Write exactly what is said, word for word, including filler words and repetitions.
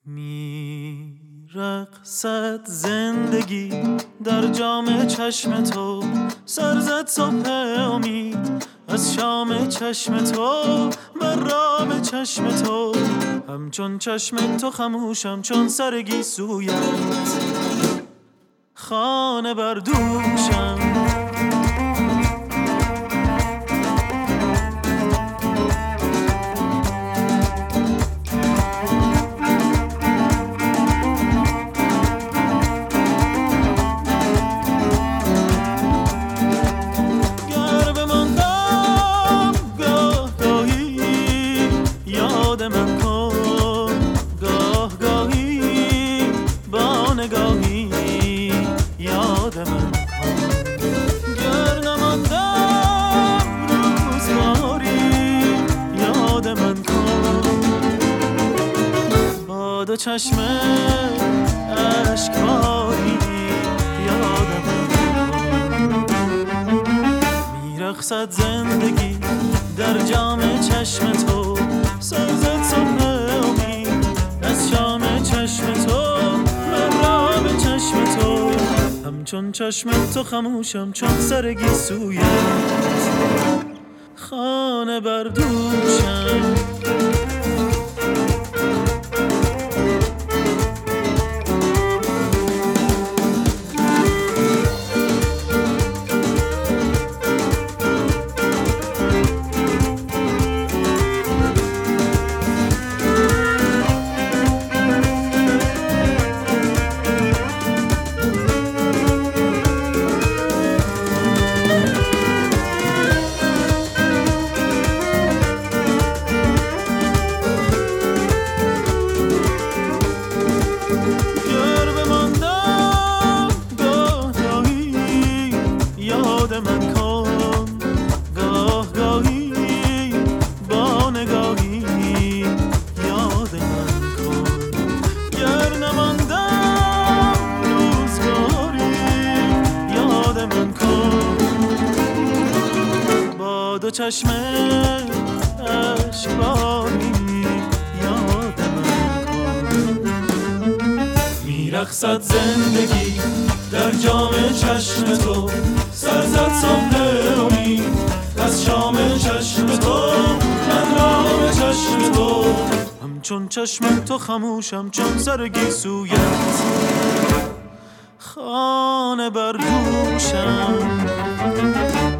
میرقصد زندگی در جام چشم تو، سر زد صبح امید از شام چشم تو، مرام چشم تو، همچون چشم تو خموشم چون سر گیسویت، خانه بر دوشم. دو چشم اشکباری یادم میرقصد زندگی در جام چشم تو، سر زد صبح امید از شام چشم تو، مرام چشم تو، همچون چشم تو خموشم چون سر گیسویت، خانه بر دوشم. من کن گاه گاهی با نگاهی، یاد من کن گر نماندم روزگاری، یاد من کن با دو چشم اشکباری، یاد من کن. میرقصد زندگی در جام چشم تو، سر زد صبح امید از شام چشم تو، من رام چشم تو، همچون چشم تو خموشم چون سر گیسویت، خانه بر دوشم.